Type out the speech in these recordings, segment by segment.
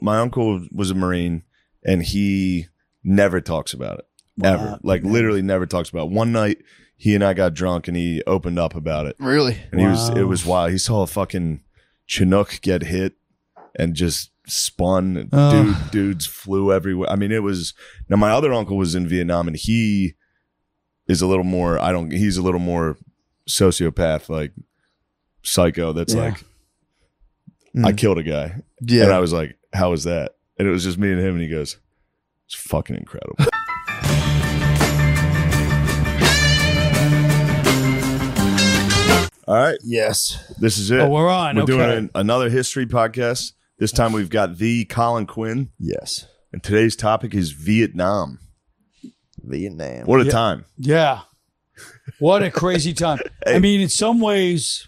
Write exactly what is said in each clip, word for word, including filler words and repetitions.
my uncle was a Marine, and he never talks about it. Wow. Ever. Like, literally never talks about it. One night, he and I got drunk, and he opened up about it. Really? And Wow. he was, it was wild. He saw a fucking Chinook get hit and just spun. And Oh. dude, dudes flew everywhere. I mean, it was, now my other uncle was in Vietnam, and he is a little more, I don't, he's a little more sociopath, like psycho. That's Yeah. like, Mm. I killed a guy. Yeah. And I was like, how was that? And it was just me and him, and he goes, it's fucking incredible. All right. Yes. This is it. Oh, we're on. We're okay. doing an, another history podcast. This time we've got the Colin Quinn, Yes. and today's topic is Vietnam. Vietnam. What a Yeah. time. Yeah. What a crazy time. Hey. I mean, in some ways,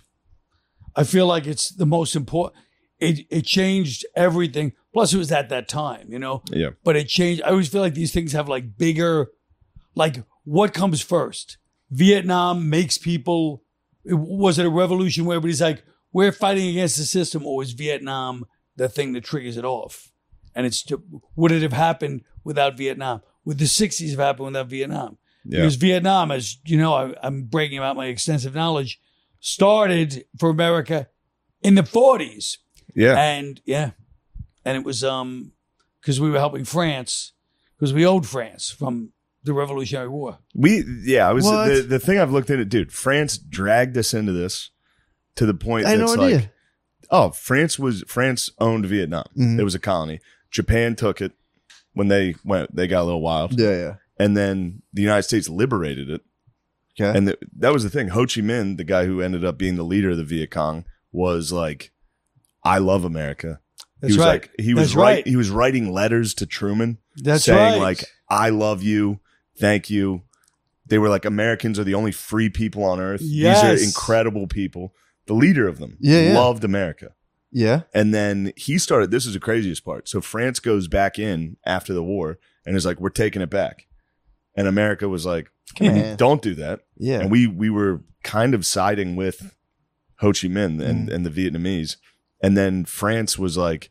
I feel like it's the most important. It it changed everything. Plus, it was at that time, you know? Yeah. But it changed. I always feel like these things have like bigger, like what comes first? Vietnam makes people, was it a revolution where everybody's like, we're fighting against the system, or was Vietnam the thing that triggers it off? And it's, would it have happened without Vietnam? Would the sixties have happened without Vietnam? Yeah. Because Vietnam, as you know, I, I'm breaking out my extensive knowledge, started for America in the forties. Yeah. And yeah, and it was um because we were helping France, because we owed France from the Revolutionary War. We, yeah, I was, What? the, the thing I've looked into, dude, France dragged us into this to the point I had that's no like, idea. oh, France was, France owned Vietnam. Mhm. It was a colony. Japan took it when they went, they got a little wild. Yeah, yeah. And then the United States liberated it. Okay. And the, that was the thing. Ho Chi Minh, the guy who ended up being the leader of the Viet Cong, was like, I love America. That's he was right. like, he was That's right. right. He was writing letters to Truman That's saying right. like, I love you. Thank you. They were like, Americans are the only free people on earth. Yes. These are incredible people. The leader of them Yeah, yeah. loved America. Yeah. And then he started, this is the craziest part. So France goes back in after the war and is like, we're taking it back. And America was like, Come on. don't do that. Yeah. And we we were kind of siding with Ho Chi Minh and, Mm. and the Vietnamese. And then France was like,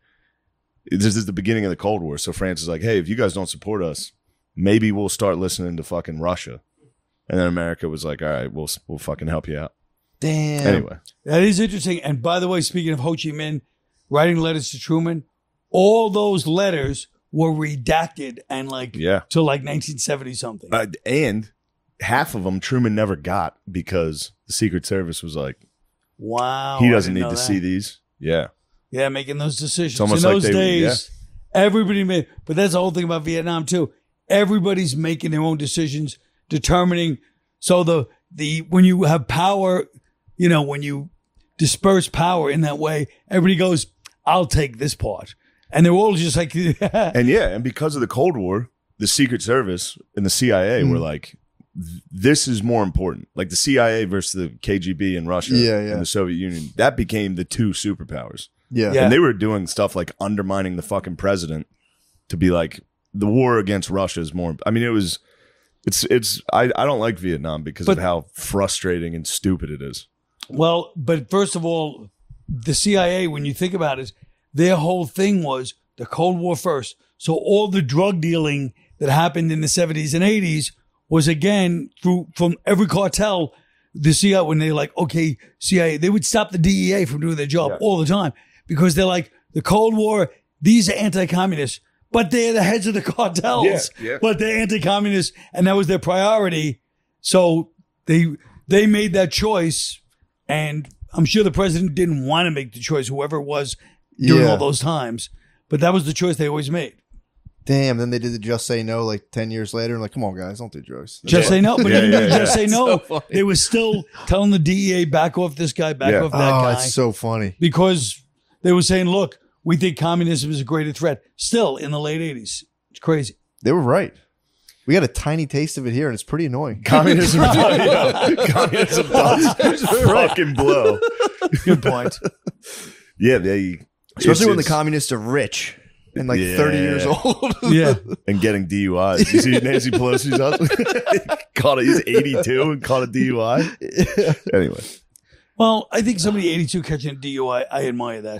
this is the beginning of the Cold War. So France is like, hey, if you guys don't support us, maybe we'll start listening to fucking Russia. And then America was like, all right, we'll we'll fucking help you out. Damn. Anyway. That is interesting. And by the way, speaking of Ho Chi Minh writing letters to Truman, all those letters were redacted and like Yeah. till like nineteen seventy something. Uh, and half of them Truman never got because the Secret Service was like, Wow. he I doesn't didn't need to know see that. these. Yeah. Yeah, making those decisions. It's almost In like those they- days, everybody made, but that's the whole thing about Vietnam too. Everybody's making their own decisions, determining. So the, the, when you have power, you know, when you disperse power in that way, everybody goes, I'll take this part. And they're all just like, And yeah, and because of the Cold War, the Secret Service and the C I A Mm. were like, th- this is more important. Like the C I A versus the K G B in Russia Yeah, yeah. and the Soviet Union, that became the two superpowers. Yeah. Yeah. And they were doing stuff like undermining the fucking president to be like, the war against Russia is more. I mean, it was, it's, it's, I, I don't like Vietnam because But- of how frustrating and stupid it is. well, but first of all, the C I A, when you think about it, their whole thing was the Cold War first. So all the drug dealing that happened in the seventies and eighties was again through from every cartel. The C I A, when they're like, okay, C I A, they would stop the D E A from doing their job Yeah. all the time because they're like, the Cold War, these are anti-communists, but they're the heads of the cartels, Yeah, yeah. but they're anti-communists, and that was their priority. So they they made that choice, and I'm sure the president didn't want to make the choice, whoever it was during Yeah. all those times, but that was the choice they always made. Damn. Then they did the Just Say No like ten years later. And like, come on, guys, don't do drugs. Just say no, but Yeah, even yeah, though yeah. just say It's no, so funny. they were still telling the D E A back off this guy, back Yeah. off that Oh, guy, it's so funny. because they were saying, look, we think communism is a greater threat. Still in the late eighties, it's crazy. They were right. We got a tiny taste of it here, and it's pretty annoying. Communism does, yeah. Communism does fucking blow. Good point. Yeah, they, Especially when the it's- communists are rich and like Yeah. thirty years old. Yeah. and getting D U Is. You see Nancy Pelosi's husband? caught it. He's eighty-two and caught a D U I. Anyway, Well, I think somebody eighty-two catching a D U I, I admire that.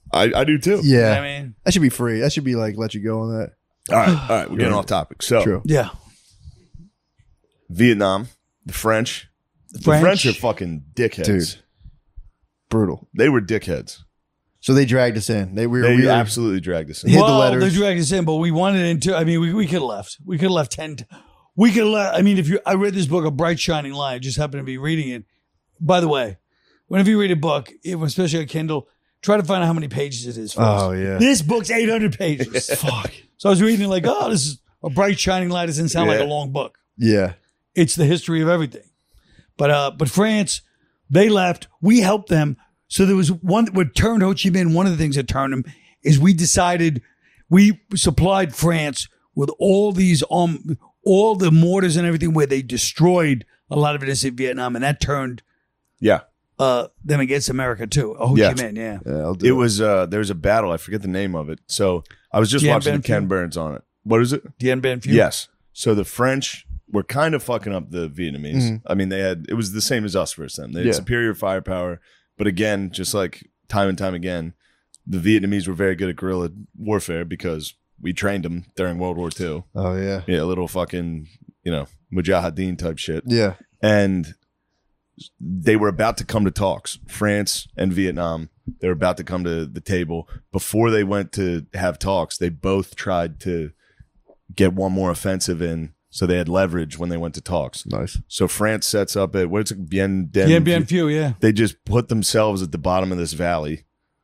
I, I do too. Yeah, I mean, that should be free. That should be like let you go on that. All right, all right. We're getting off topic. So True. yeah. Vietnam, the French, the French. French are fucking dickheads. Dude. Brutal. They were dickheads. So they dragged us in. They we were They we were- absolutely dragged us in. Hit the well, letters. they dragged us in, but we wanted into. I mean, we, we could have left. We could have left ten. T- we could have left. I mean, if you, I read this book, A Bright Shining Light. I just happened to be reading it. By the way, whenever you read a book, especially on Kindle, try to find out how many pages it is. First. Oh yeah. This book's eight hundred pages. Fuck. So I was reading it like, oh, this is a bright shining light. It doesn't sound like Yeah. a long book. Yeah. It's the history of everything. But uh, but France, they left. We helped them. So there was one what turned Ho Chi Minh. One of the things that turned him is we decided we supplied France with all these um all the mortars and everything where they destroyed a lot of it in Vietnam, and that turned Yeah. uh them against America too. Ho Yeah. Chi Minh, yeah. Yeah. I'll do It was, uh, there was a battle. I forget the name of it. So I was just Dien watching Bien the Ken Phu? Burns on it. What is it? Dien Bien Phu. Yes. So the French were kind of fucking up the Vietnamese. I mean, they had, it was the same as us versus them. They had Yeah. superior firepower. But again, just like time and time again, the Vietnamese were very good at guerrilla warfare because we trained them during World War Two. Oh yeah. Yeah, a little fucking, you know, Mujahideen type shit. Yeah. And they were about to come to talks. France and Vietnam, they were about to come to the table. Before they went to have talks, they both tried to get one more offensive in, so they had leverage when they went to talks. Nice. So France sets up at what's it, Bien Den. Dien Bien Phu, yeah. They just put themselves at the bottom of this valley,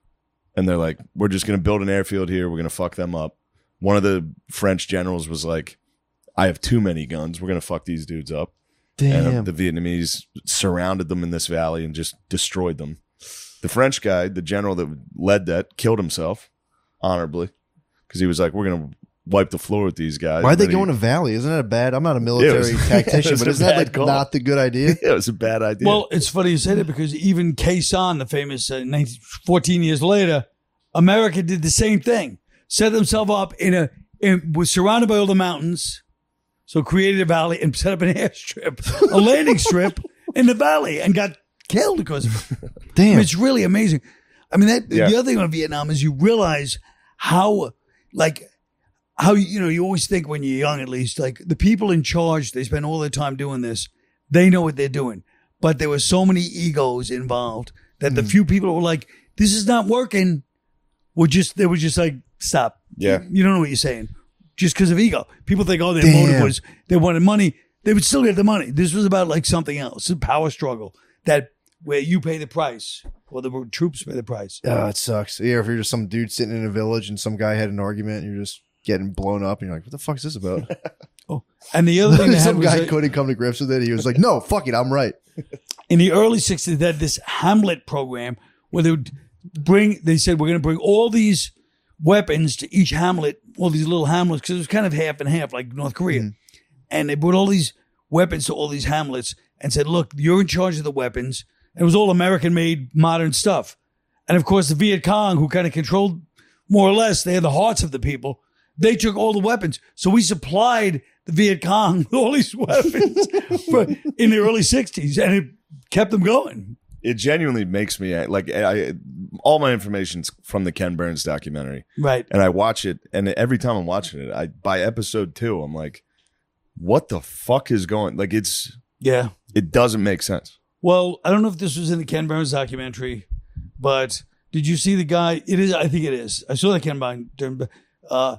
and they're like, "We're just going to build an airfield here. We're going to fuck them up." One of the French generals was like, "I have too many guns. We're going to fuck these dudes up." Damn. And uh, the Vietnamese surrounded them in this valley and just destroyed them. The French guy, the general that led that, killed himself honorably because he was like, "We're going to wipe the floor with these guys." Why'd they But go he- in a valley? Isn't that a bad? I'm not a military was- it tactician, was but a isn't that bad like call. not the good idea? Yeah, it was a bad idea. Well, it's funny you say that because even Khe Sanh, the famous uh, nineteen, fourteen years later, America did the same thing. Set themselves up in a, in, was surrounded by all the mountains, so created a valley and set up an airstrip, a landing strip in the valley, and got killed because of it. I Damn. mean, it's really amazing. I mean, that Yeah. the other thing about Vietnam is you realize how, like, how you know you always think when you're young, at least, like the people in charge, they spend all their time doing this. They know what they're doing, but there were so many egos involved that the few people who were like, "This is not working," were just they were just like, "Stop." Yeah. you don't know what you're saying, just because of ego. People think, "Oh, their Damn. motive was they wanted money." They would still get the money. This was about like something else, a power struggle that where you pay the price or the troops pay the price. Oh, it sucks. Yeah, if you're just some dude sitting in a village and some guy had an argument, and you're just getting blown up, and you're like, "What the fuck is this about?" Oh, and the other thing they had some was guy that couldn't come to grips with it. He was like, "No, fuck it, I'm right." in the early sixties, they had this Hamlet program where they would bring. They said we're going to bring all these weapons to each hamlet, all these little hamlets, because it was kind of half and half, like North Korea. Mm-hmm. And they brought all these weapons to all these hamlets and said, "Look, you're in charge of the weapons." And it was all American-made modern stuff. And of course, the Viet Cong, who kind of controlled more or less, they had the hearts of the people. They took all the weapons. So we supplied the Viet Cong with all these weapons for, in the early sixties, and it kept them going. it genuinely makes me like I all my information's from the Ken Burns documentary, Right. and I watch it, and every time I'm watching it, I by episode two, I'm like, what the fuck is going? Like it's Yeah. it doesn't make sense. Well, I don't know if this was in the Ken Burns documentary, but did you see the guy? It is. I think it is. I saw the Ken Burns. Uh,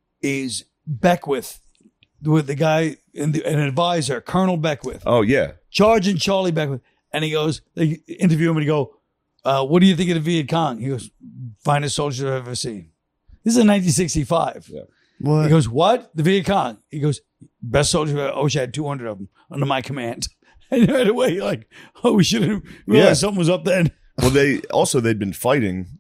is Beckwith, with the guy and the, an advisor, Colonel Beckwith, Oh yeah, Sergeant Charlie Beckwith, and he goes. They interview him and he go, uh, "What do you think of the Viet Cong?" He goes, "Finest soldiers I've ever seen." This is in nineteen sixty-five. Yeah. What? He goes, "What? The Viet Cong?" He goes, "Best soldiers I've ever. I wish I had two hundred of them under my command." And right away, you're like, "Oh, we should have realized Yeah. something was up then." well they also they'd been fighting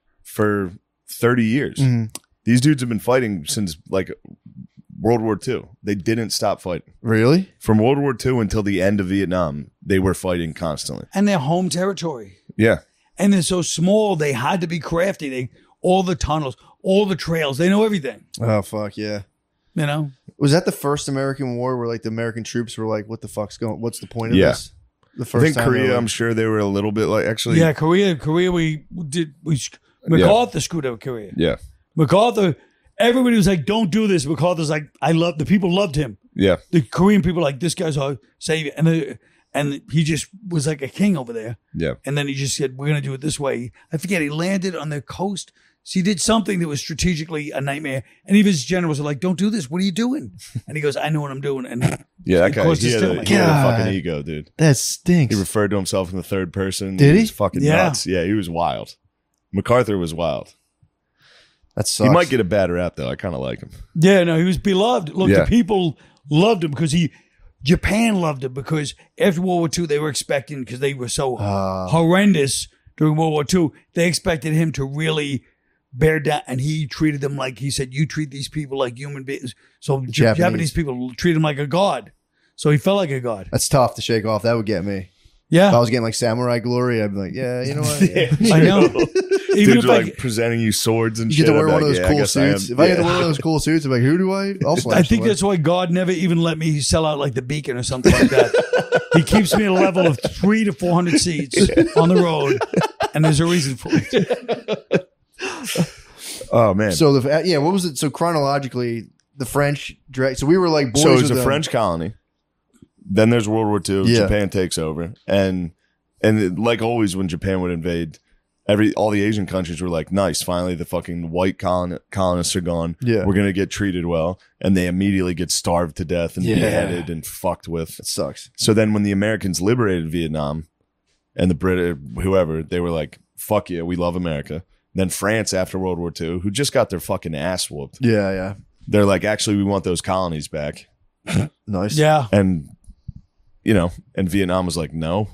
for thirty years. Mhm. These dudes have been fighting since like World War Two. They didn't stop fighting Really? from World War Two until the end of Vietnam. They were fighting constantly. And their home territory. Yeah. And they're so small, they had to be crafty. They all the tunnels, all the trails. They know everything. Oh fuck yeah! You know. Was that the first American war where like the American troops were like, "What the fuck's going? What's the point of Yeah. this?" The I first think time they Korea, were I'm like- sure they were a little bit like actually Yeah, Korea. Korea. We did. We MacArthur screwed up Korea. Yeah. MacArthur, everybody was like, don't do this. MacArthur's like, I love, the people loved him. Yeah. The Korean people were like, this guy's our savior. And, the, and he just was like a king over there. Yeah. And then he just said, we're going to do it this way. I forget, he landed on the coast. So he did something that was strategically a nightmare. And even his generals were like, don't do this. What are you doing? And he goes, I know what I'm doing. And Yeah, that Of guy, course, he it's had, a, still- he had a God. fucking ego, dude. That stinks. He referred to himself in the third person. Did he? was fucking Yeah. nuts. Yeah, he was wild. MacArthur was wild. That sucks. He might get a bad rap, though. I kind of like him. yeah, no, he was beloved. Look, Yeah. the people loved him because he, Japan loved him because after World War Two, they were expecting, because they were so Uh, horrendous during World War Two, they expected him to really bear down, and he treated them like, he said, you treat these people like human beings. So J- Japanese. Japanese. people treat him like a god. So he felt like a god. that's tough to shake off. That would get me. Yeah. If I was getting like samurai glory, I'd be like, yeah, you know what? I know. Even Dudes if are I, like presenting you swords and You shit. get to wear I'm one of like, those yeah, I cool guess I am. suits. If I get to Yeah. wear one of those cool suits, I'm like, who do I? I'll slash I think someone. that's why God never even let me sell out like the Beacon or something like that. He keeps me at a level of three to four hundred seats on the road, and there's a reason for it. Oh, man. So, So the yeah, what was it? So chronologically, the French direct. So we were like boys. so it's with a them. French colony. Then there's World War Two. Yeah. Japan takes over. And and it- like always when Japan would invade, every all the Asian countries were like, nice, finally the fucking white colon, colonists are gone. Yeah. We're going to get treated well. And they immediately get starved to death and Yeah. beheaded and fucked with. It sucks. So then when the Americans liberated Vietnam and the Brit, whoever, they were like, fuck yeah, we love America. Then France after World War Two, who just got their fucking ass whooped. Yeah, yeah, They're like, actually, we want those colonies back. nice. Yeah. And, you know, and Vietnam was like, no,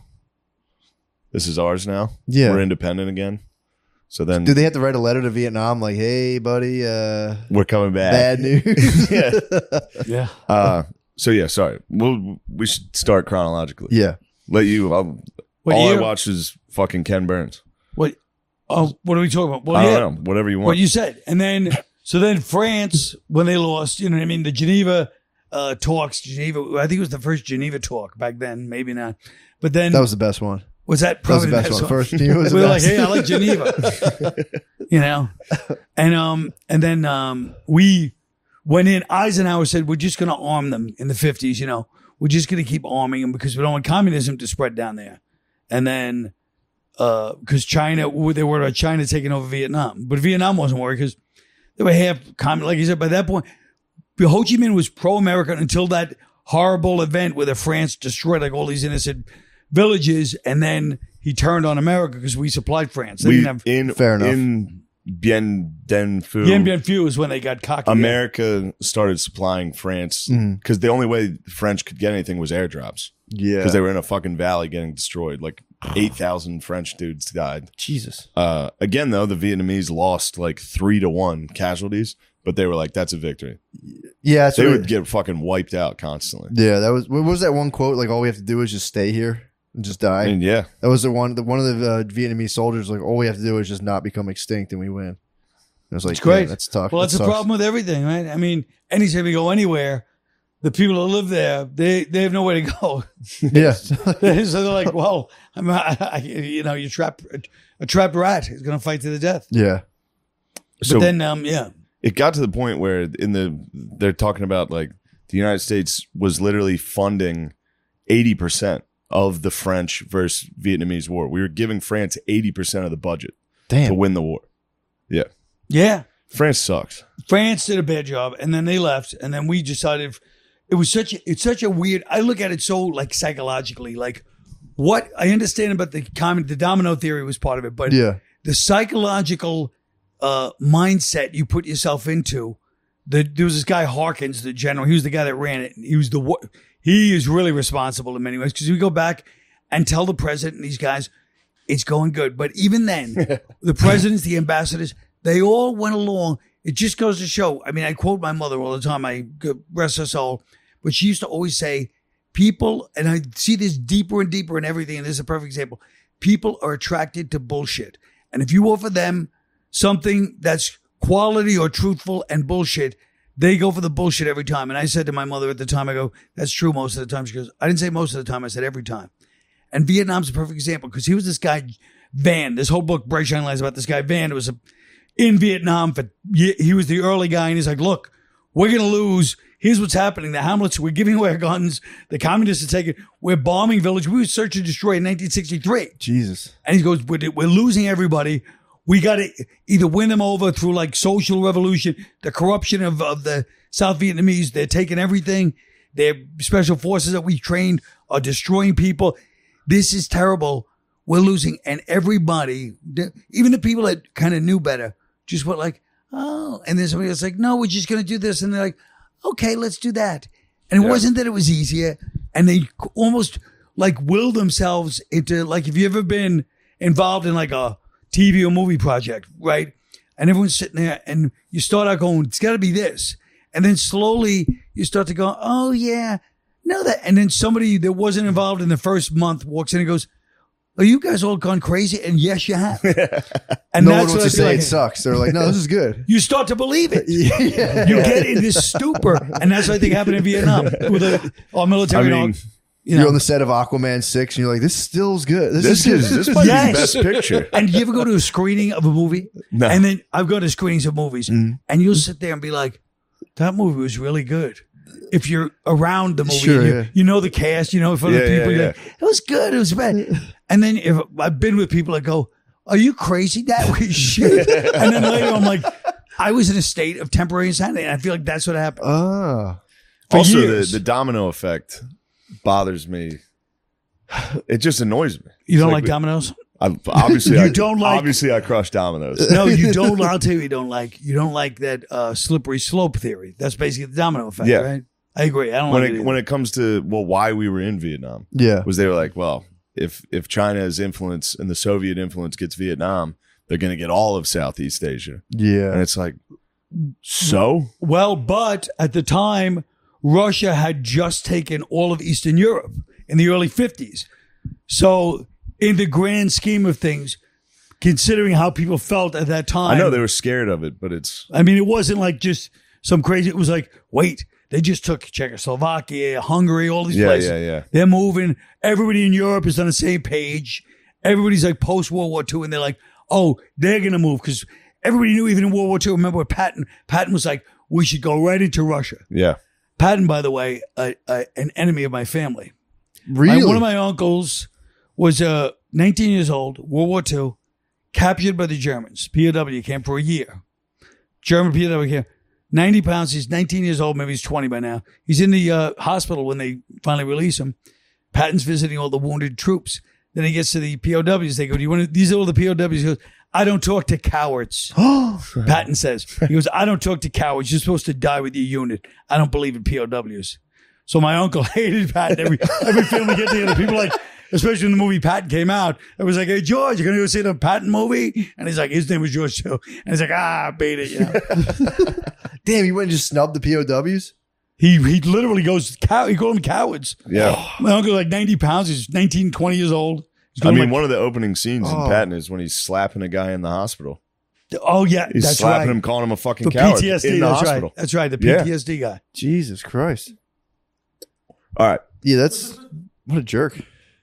this is ours now. Yeah. We're independent again. So then Did they have to write a letter to Vietnam like, hey, buddy, uh, we're coming back. bad news? yeah. Yeah. Uh, so yeah, sorry. We'll, we should start chronologically. yeah. Let you, I'll, What all year? I watched is fucking Ken Burns. What? Oh, what are we talking about? Well, I yeah. don't know. Whatever you want. What you said. And then, so then France, when they lost, you know what I mean? The Geneva uh, talks, Geneva, I think it was the first Geneva talk back then, maybe not. But then, That was the best one. was that That was probably the best one. First team was we the were like, best. hey, I like Geneva, you know? And, um, and then, um, we went in, Eisenhower said, we're just going to arm them in the fifties, you know, we're just going to keep arming them because we don't want communism to spread down there. And then, uh, because China, they were about China taking over Vietnam, but Vietnam wasn't worried because they were half communist. Like you said, by that point, Ho Chi Minh was pro-American until that horrible event where the France destroyed like all these innocent villages, and then he turned on America because we supplied France. They we, didn't have in, Fair enough. in Bien Den Phu, Bien Bien Phu is when they got cocky. America started supplying France because the only way the French could get anything was airdrops Yeah. because they were in a fucking valley getting destroyed. Like eight thousand French dudes died. Jesus. Uh, again, though, the Vietnamese lost like three to one casualties, but they were like, that's a victory. Yeah, that's They what would it- get fucking wiped out constantly. Yeah, that was. What was that one quote? Like, all we have to do is just stay here and just die. I mean, yeah. That was the one. The one of the uh, Vietnamese soldiers like, all we have to do is just not become extinct, and we win. And it was like, It's great. yeah, that's tough. Well, That that's the sucks. problem with everything, right? I mean, anytime you go anywhere, the people that live there, they, they have nowhere to go. Yeah, So they're like, well, I'm, I, I, you know, you trap a trapped rat is going to fight to the death. yeah, But So then, um, yeah, it got to the point where in the they're talking about like the United States was literally funding eighty percent of the French versus Vietnamese war. We were giving France eighty percent of the budget to damn. win the war. Yeah. yeah. France sucks. France did a bad job, and then they left, and then we decided it was such a, it's such a weird. I look at it so like psychologically, like what I understand about the common, the domino theory was part of it, but Yeah, the psychological uh, mindset you put yourself into. The, there was this guy Harkins, the general. He was the guy that ran it. He was the wa- he is really responsible in many ways because we go back and tell the president and these guys it's going good, but even then, the presidents, the ambassadors, they all went along. It just goes to show. I mean, I quote my mother all the time. I rest her soul, but she used to always say, "People," and I see this deeper and deeper in everything. And this is a perfect example. People are attracted to bullshit, and if you offer them something that's quality or truthful and bullshit, they go for the bullshit every time. And I said to my mother at the time, I go, "That's true most of the time." She goes, "I didn't say most of the time. I said every time." And Vietnam's a perfect example because he was this guy, Van. This whole book, Bright Shining Lights, about this guy Van. It was a, in Vietnam for he was the early guy, and he's like, look, we're gonna lose. Here's what's happening. The Hamlets, we're giving away our guns. The communists are taking, we're bombing village. We were search and destroy in nineteen sixty-three. Jesus. And he goes, we're, we're losing everybody. We got to either win them over through like social revolution, the corruption of, of the South Vietnamese. They're taking everything. Their special forces that we trained are destroying people. This is terrible. We're losing. And everybody, even the people that kind of knew better, just went like, oh. And then somebody was like, no, we're just going to do this. And they're like, okay, let's do that. And it Yeah. wasn't that it was easier. And they almost like will themselves into like, if you've ever been involved in like a T V or movie project, right? And everyone's sitting there and you start out going, it's got to be this. And then slowly you start to go, oh yeah, no that. And then somebody that wasn't involved in the first month walks in and goes, are you guys all gone crazy? And yes, you have. And No that's one what wants I to feel say like. it sucks. They're like, no, this is good. You start to believe it. Yeah. You get in this stupor. And that's what I think happened in Vietnam with the, our military. I and all, mean, you You're know. on the set of Aquaman six, and you're like, this still's good. This, this is is this might Yes. be the best picture. And you ever go to a screening of a movie? No. And then I've gone to screenings of movies, Mm. and you'll sit there and be like, that movie was really good. If you're around the movie, Sure, and you, yeah. you know the cast, you know, for the Yeah, yeah, people, you're yeah. like, it was good, it was bad. And then if I've been with people that go, are you crazy? That was shit. And then later I'm like, I was in a state of temporary insanity, and I feel like that's what happened. Ah. For Also, the, years. the domino effect bothers me. It just annoys me. You don't It's like, dominoes? I, obviously, You I, don't like- Obviously, I crush dominoes. No, you don't. I'll tell you, you don't like. You don't like that uh, slippery slope theory. That's basically the domino effect, Yeah. right? I agree. I don't when like it it. when it comes to well, why we were in Vietnam Yeah. was they were like, well, if if China's influence and the Soviet influence gets Vietnam, they're going to get all of Southeast Asia, and Yeah. it's like, so Well, but at the time, Russia had just taken all of Eastern Europe in the early fifties. So, in the grand scheme of things, considering how people felt at that time, I know they were scared of it, but it's I mean, it wasn't like just some crazy. It was like, wait, they just took Czechoslovakia, Hungary, all these yeah, places. yeah, yeah. They're moving. Everybody in Europe is on the same page. Everybody's like post World War Two, and they're like, oh, they're going to move because everybody knew even in World War Two. Remember what Patton? Patton was like, we should go right into Russia. Yeah. Patton, by the way, uh, uh, an enemy of my family. Really? My- one of my uncles was uh, nineteen years old, World War Two, captured by the Germans, P O W camp for a year. German P O W camp. ninety pounds. He's nineteen years old. Maybe he's twenty by now. He's in the uh, hospital when they finally release him. Patton's visiting all the wounded troops. Then he gets to the P O Ws. They go, do you want to, these are all the P O Ws. He goes, I don't talk to cowards. Patton says, he goes, I don't talk to cowards. You're supposed to die with your unit. I don't believe in P O Ws. So my uncle hated Patton. Every, every family get together. People like, especially when the movie Patton came out, it was like, hey, George, you're going to go see the Patton movie? And he's like, his name was George too. And he's like, ah, beat it. You know? Damn, you went and just snubbed the P O Ws? He he literally goes, cow, he called them cowards. Yeah. My uncle's like ninety pounds. He's nineteen, twenty years old. He's I going mean, like, one of the opening scenes Oh. in Patton is when he's slapping a guy in the hospital. oh, yeah, He's that's slapping right. him, calling him a fucking For coward P T S D, in the that's hospital. right. That's right, the Yeah. P T S D guy. Jesus Christ. All right. Yeah, that's what a jerk.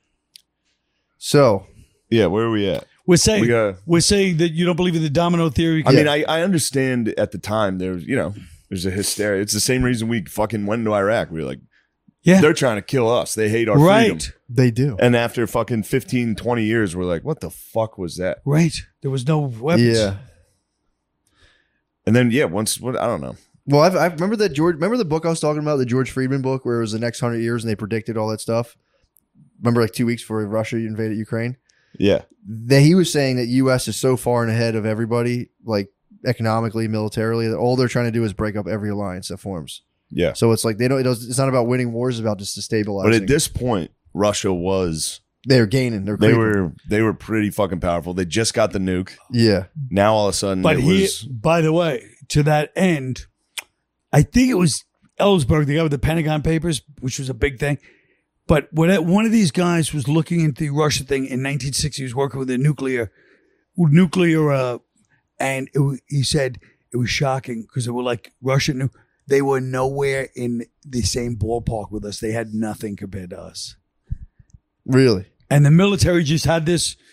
So, Yeah, where are we at? We're saying, We gotta- we're saying that you don't believe in the domino theory. I Yeah. mean, I, I understand at the time there's, you know, there's a hysteria. It's the same reason we fucking went into Iraq. We were like, yeah, they're trying to kill us. They hate our right, freedom. they do. And after fucking fifteen, twenty years, we're like, what the fuck was that? right. There was no weapons. Yeah. And then, yeah, once, what, I don't know. Well, I've, I remember that George. Remember the book I was talking about, the George Friedman book, where it was the next hundred years and they predicted all that stuff. Remember, like two weeks before Russia invaded Ukraine, Yeah. that he was saying that U S is so far and ahead of everybody, like economically, militarily, that all they're trying to do is break up every alliance that forms. Yeah. So it's like they don't. It does, it's not about winning wars; it's about just destabilizing. But at this point, Russia was, they're gaining. They're they creeping. were, they were pretty fucking powerful. They just got the nuke. Yeah. Now all of a sudden But it he, was, by the way, to that end, I think it was Ellsberg, the guy with the Pentagon Papers, which was a big thing. But when it, one of these guys was looking into the Russia thing in nineteen sixty, he was working with a nuclear, nuclear, uh, and it, wa- he said it was shocking because they were like Russian. nu- They were nowhere in the same ballpark with us. They had nothing compared to us. Really. And the military just had this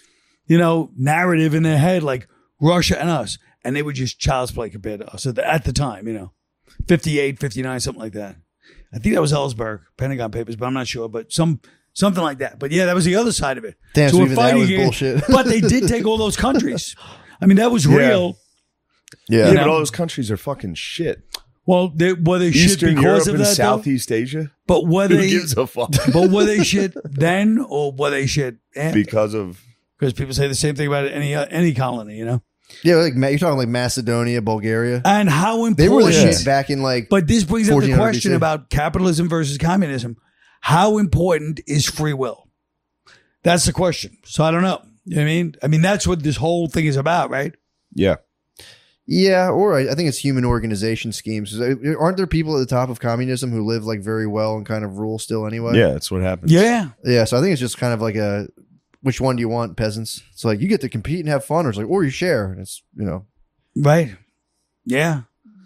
you know, narrative in their head, like Russia and us. And they were just child's play compared to us at the, at the time, you know, fifty-eight, fifty-nine, something like that. I think that was Ellsberg, Pentagon Papers, but I'm not sure. But some something like that. But yeah, that was the other side of it. Damn, so we're even that fighting was against- bullshit. But they did take all those countries. I mean, that was Yeah. real. Yeah. Yeah, You but know? all those countries are fucking shit. Well, they, were they shit Eastern because Europe of and that, though? Southeast Asia. But were Who they? gives a fuck? But were they shit then, or were they shit after? Because of Because people say the same thing about any uh, any colony, you know. Yeah, like Ma- you're talking like Macedonia, Bulgaria. And how important? They were the shit back in like. But this brings up the fourteen hundred question B C. about capitalism versus communism. How important is free will? That's the question. So I don't know. You know what I mean? I mean, that's what this whole thing is about, right? yeah. Yeah, or I, I think it's human organization schemes. Aren't there people at the top of communism who live like very well and kind of rule still anyway? Yeah, that's what happens. Yeah. Yeah, so I think it's just kind of like a, which one do you want, peasants? It's like you get to compete and have fun, or it's like, or you share. And it's, you know, Right. Yeah.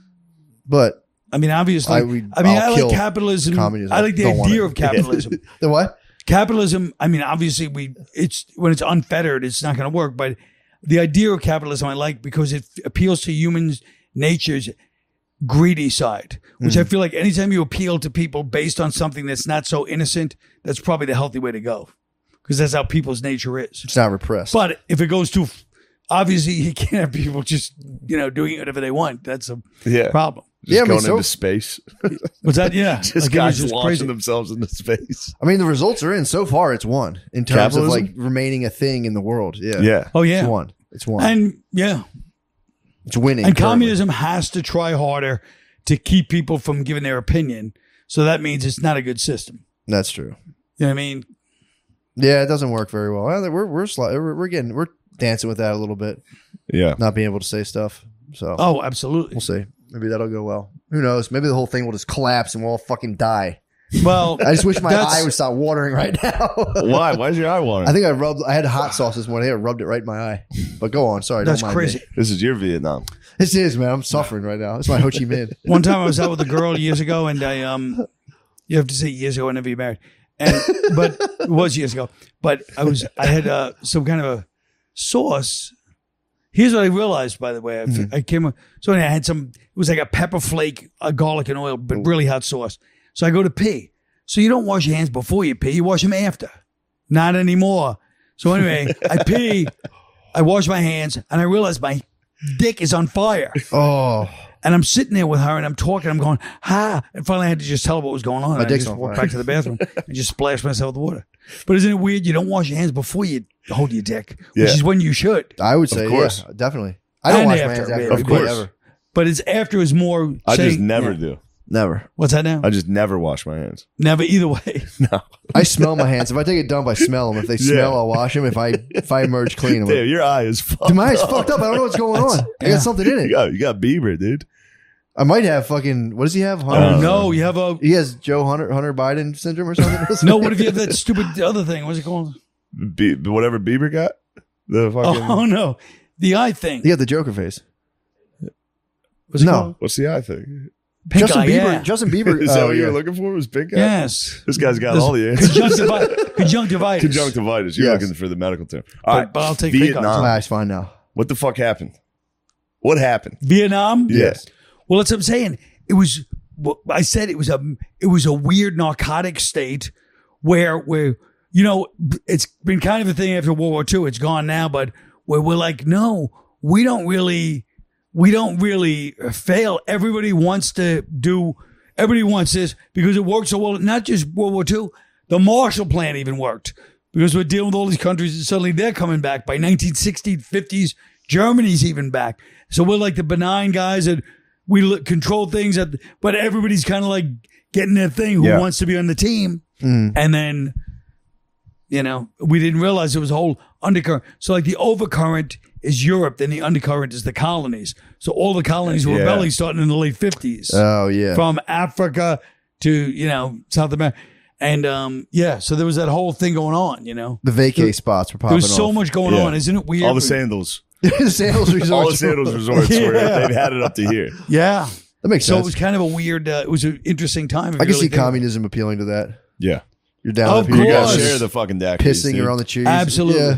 but I mean, obviously, I I, would- mean, I'll I kill like capitalism. communism. I like the Don't want idea it. of capitalism. the what? Capitalism, I mean, obviously, we it's when it's unfettered, it's not going to work. But the idea of capitalism, I like because it appeals to humans' nature's greedy side, which I feel like anytime you appeal to people based on something that's not so innocent, that's probably the healthy way to go, because that's how people's nature is. It's not repressed. But if it goes too, obviously, you can't have people just you know doing whatever they want. That's a Yeah. problem. Just Yeah, I mean, going so- into space. What's that? Yeah, just Like, it was guys just launching crazy. themselves into space. I mean, the results are in. So far, it's one in terms Capitalism? of like remaining a thing in the world. Yeah. Yeah. Oh yeah, It's one. It's one. and yeah, it's winning. and currently. communism has to try harder to keep people from giving their opinion. So that means it's not a good system. That's true. You know what I mean? Yeah, it doesn't work very well. Well, We're we're sli- we're, we're getting we're dancing with that a little bit, Yeah. not being able to say stuff. So Oh, absolutely. we'll see. Maybe that'll go well. Who knows? Maybe the whole thing will just collapse and we'll all fucking die. Well, I just wish my that's- eye would stop watering right now. Why? Why is your eye watering? I think I rubbed. I had hot sauce this morning. I rubbed it right in my eye. But go on. Sorry, That's don't mind crazy. me. This is your Vietnam. This is man. I'm suffering right now. It's my Ho Chi Minh. One time I was out with a girl years ago, and I um, you have to say years ago, I never be married, and but it was years ago. But I was I had uh, some kind of a sauce. Here's what I realized, by the way. I, Mm-hmm. I came so anyway, I had some. It was like a pepper flake, a garlic and oil, but really hot sauce. So I go to pee. So you don't wash your hands before you pee. You wash them after. Not anymore. So anyway, I pee. I wash my hands, and I realize my dick is on fire. Oh, And I'm sitting there with her and I'm talking. I'm going, ha. And finally I had to just tell her what was going on. My And I dick's just on walked fire. back to the bathroom and just splashed myself with water. But isn't it weird? You don't wash your hands before you hold your dick, which Yeah. is when you should. I would say course. yeah, definitely. I don't And wash my after, hands after. really. I Of pee course. ever. But it's after is more. I just saying- never yeah. do. Never. What's that now? I just never wash my hands. Never either way. No. I smell my hands. If I take a dump, I smell them. If they Yeah. smell, I'll wash them. If I if I emerge clean, I'm Damn, like, your eye is fucked. dude, my eyes up. fucked up. I don't know what's going on. I yeah. got something in You it. got, you got Bieber, dude. I might have fucking. What does he have? Oh, Hunter? Uh, no. You have a. He has Joe Hunter Hunter Biden syndrome or something. No, what if you have that stupid other thing? What's it called? Be- whatever Bieber got. The fucking. Oh, no. The eye thing. He got the Joker face. What's it No. called? What's the eye thing? Pink Justin eye, Bieber. yeah. Justin Bieber. Is that oh, what you yeah. were looking for? Was pink eye? Yes. This guy's got There's all the answers. Conjunctivi- conjunctivitis. Conjunctivitis. You're Yes. looking for the medical term. But- All right. but I'll take pink eye. Vietnam. Ah, it's fine now. What the fuck happened? What happened? Vietnam? Yes. Well, that's what I'm saying. It was. Well, I said it was a. It was a weird narcotic state where, where you know, it's been kind of a thing after World War Two. It's gone now, but where we're like, no, we don't really, we don't really fail. Everybody wants to do. Everybody wants this because it works so well. Not just World War Two. The Marshall Plan even worked because we're dealing with all these countries and suddenly they're coming back. By nineteen sixties, fifties, Germany's even back. So we're like the benign guys that we l- control things, at, but everybody's kind of like getting their thing who Yeah. wants to be on the team. Mm. And then, you know, we didn't realize there was a whole undercurrent. So like the overcurrent is Europe, then the undercurrent is the colonies. So all the colonies were Yeah. rebelling starting in the late fifties. Oh yeah. From Africa to, you know, South America. And um, yeah, so there was that whole thing going on, you know. the vacay spots were There popping was so off. much going Yeah. on, isn't it weird? All the sandals. Sandals resorts. All the sandals resorts where Yeah. they've had it up to here. Yeah. That makes So it sense. was kind of a weird, uh, it was an interesting time. if I you can really see think about it. communism appealing to that. Yeah. You're down Of there. You course. guys Yes. share the fucking DAC. pissing around the cheese. Absolutely. Yeah.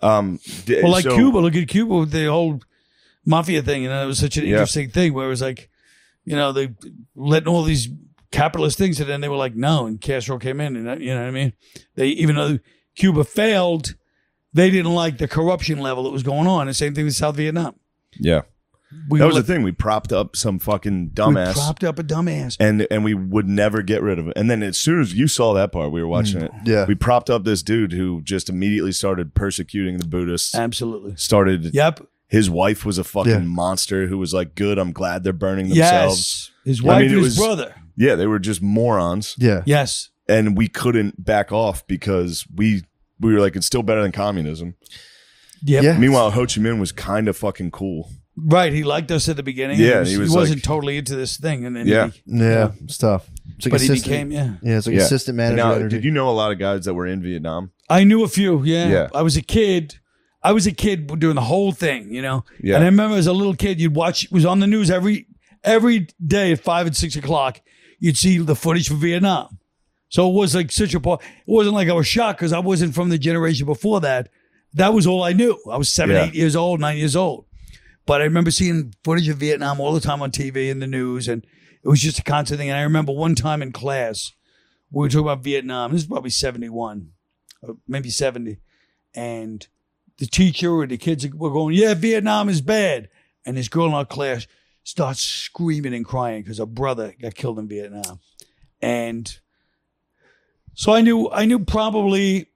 Um, d- Well, like so- Cuba, look at Cuba with the whole mafia thing. You know, it was such an Yeah. interesting thing where it was like, you know, they letting all these capitalist things, and then they were like, no, and Castro came in, and that, you know what I mean? They even though Cuba failed, they didn't like the corruption level that was going on. The same thing with South Vietnam. Yeah. We That was let- the thing. We propped up some fucking We dumbass. propped up a dumbass. and and we would never get rid of it. And then as soon as you saw that part, we were watching it. Yeah. We propped up this dude who just immediately started persecuting the Buddhists. Absolutely. Started. Yep. His wife was a fucking Yeah. monster who was like, "Good, I'm glad they're burning themselves." Yes. His I wife mean, it and his was- brother. Yeah, they were just morons, Yeah. Yes. and we couldn't back off because we we were like, "It's still better than communism." Yep. Yeah. Meanwhile, Ho Chi Minh was kind of fucking cool. Right. He liked us at the beginning. Yeah, He, he was, was he wasn't like- totally into this thing. And then Yeah. he, Yeah. It's tough. It's like but he assistant- became, yeah. Yeah, it's like Yeah. assistant manager. Now, energy. did you know a lot of guys that were in Vietnam? I knew a few. Yeah. Yeah. I was a kid. I was a kid doing the whole thing, you know? Yeah. And I remember as a little kid, you'd watch, it was on the news every, every day at five and six o'clock, you'd see the footage from Vietnam. So it was like such a part. It wasn't like I was shocked because I wasn't from the generation before that. That was all I knew. I was seven, Yeah. eight years old, nine years old. But I remember seeing footage of Vietnam all the time on T V and the news, and it was just a constant thing. And I remember one time in class, we were talking about Vietnam. This is probably seventy-one, or maybe seventy. And the teacher or the kids were going, yeah, Vietnam is bad. And this girl in our class starts screaming and crying because her brother got killed in Vietnam. And so I knew, I knew probably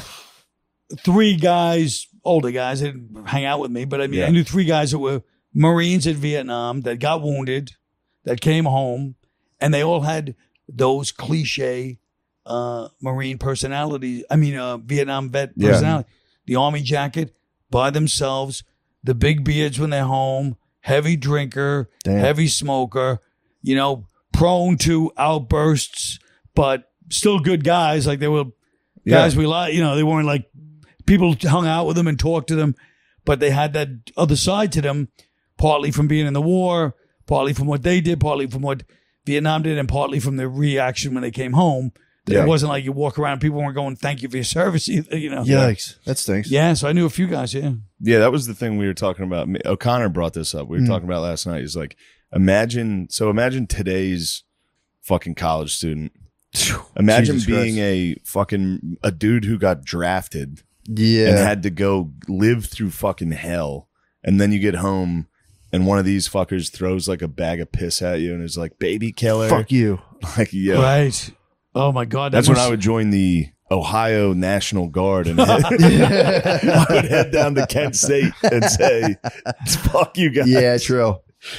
three guys, older guys, they didn't hang out with me, but I mean, Yeah. I knew three guys that were Marines in Vietnam that got wounded, that came home, and they all had those cliche uh, Marine personalities. I mean, uh, Vietnam vet Yeah. personality. The army jacket by themselves, the big beards when they're home, heavy drinker, Damn. heavy smoker, you know, prone to outbursts, but still good guys. Like they were guys we like, you know, they weren't like people hung out with them and talked to them, but they had that other side to them, partly from being in the war, partly from what they did, partly from what Vietnam did, and partly from their reaction when they came home. That Yeah. It wasn't like you walk around, people weren't going, thank you for your service either, you know. Yikes. That stinks. Yeah, so I knew a few guys, yeah. Yeah, that was the thing we were talking about. O'Connor brought this up. We were Mm. talking about last night. He's like, imagine, so imagine today's fucking college student. Imagine Jesus being Christ. a fucking, a dude who got drafted Yeah. and had to go live through fucking hell. And then you get home and one of these fuckers throws like a bag of piss at you and is like, baby killer. Fuck you. Like, yeah. Right. Oh my God. that That's when must- I would join the Ohio National Guard and head, I would head down to Kent State and say, fuck you guys. Yeah, true.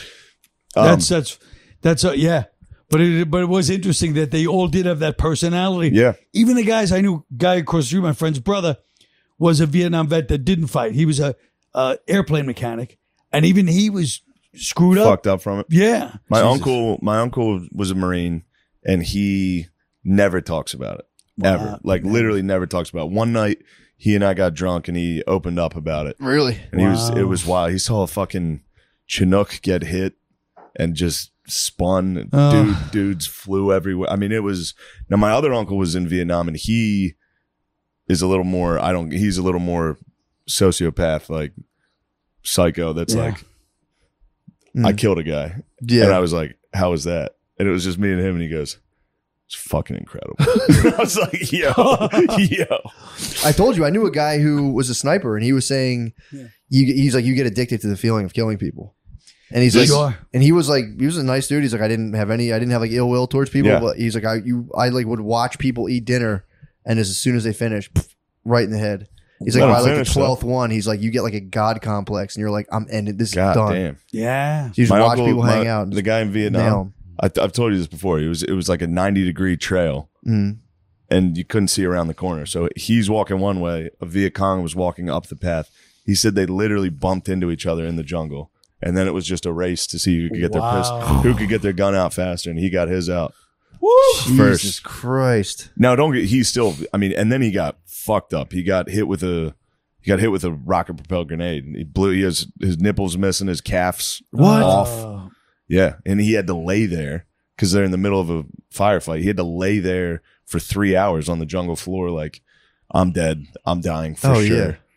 Um, That's, that's, that's, uh, yeah. But it, but it was interesting that they all did have that personality. yeah. Even the guys I knew, guy across the street, my friend's brother, was a Vietnam vet that didn't fight. He was a, uh airplane mechanic, and even he was screwed up. Fucked up from it. Yeah. My Jesus. uncle, my uncle was a Marine, and he never talks about it ever. Wow. Like literally never talks about it. One night, he and I got drunk, and he opened up about it, Really? and he was Wow. it was wild. He saw a fucking Chinook get hit and just spun. Oh. Dude, dudes flew everywhere. I mean, it was. Now my other uncle was in Vietnam, and he is a little more. I don't. He's a little more sociopath, like psycho. That's Yeah. like, Mm. I killed a guy. Yeah. And I was like, how was that? And it was just me and him. And he goes, it's fucking incredible. I was like, yo, yo. I told you I knew a guy who was a sniper, and he was saying, Yeah. you, he's like, you get addicted to the feeling of killing people. And he's like, Sure. and he was like, he was a nice dude. He's like, I didn't have any, I didn't have like ill will towards people, Yeah. but he's like, I, you, I like would watch people eat dinner, and as, as soon as they finish, pff, right in the head. He's like, Let by him like the finish, twelfth one, he's like, you get like a god complex, and you're like, I'm ended. This God is done. damn. Yeah. So you just My watch uncle- people my- hang out. And The just guy in nail Vietnam, 'em. I, I've told you this before. It was, it was like a ninety degree trail Mm. and you couldn't see around the corner. So he's walking one way. A Viet Cong was walking up the path. He said they literally bumped into each other in the jungle. And then it was just a race to see who could get Wow. their piss, who could get their gun out faster. And he got his out Woo! first. Jesus Christ. Now, don't get. He's still. I mean, and then he got fucked up. He got hit with a. He got hit with a rocket propelled grenade. And he blew. He has his nipples missing, his calves What? off. Oh. Yeah, and he had to lay there because they're in the middle of a firefight. He had to lay there for three hours on the jungle floor, like I'm dead. I'm dying for Oh, sure. yeah.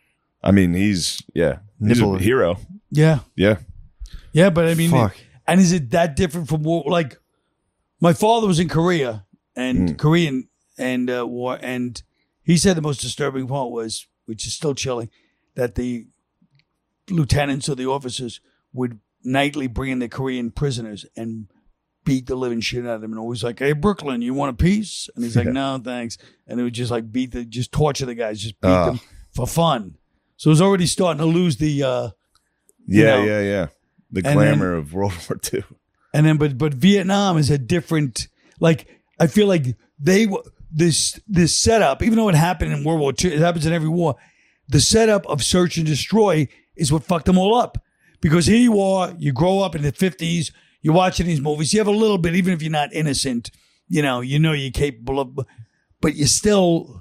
I mean, he's yeah, he's Nipple. a hero. Yeah. Yeah, Yeah, but I mean, Fuck. and is it that different from war? Like, my father was in Korea and Mm. Korean and uh, war, and he said the most disturbing part was, which is still chilling, that the lieutenants or the officers would nightly bring in the Korean prisoners and beat the living shit out of them, and always like, "Hey, Brooklyn, you want a piece?" And he's like, Yeah. "No, thanks." And they would just like beat the, just torture the guys, just beat Ah. them for fun. So it was already starting to lose the. uh You yeah, know, yeah, yeah. The and glamour of World War Two. And then, but but Vietnam is a different. Like, I feel like they w- this this setup, even though it happened in World War Two, it happens in every war. The setup of search and destroy is what fucked them all up. Because here you are, you grow up in the fifties, you're watching these movies, you have a little bit, even if you're not innocent, you know, you know you're capable of, but you're still.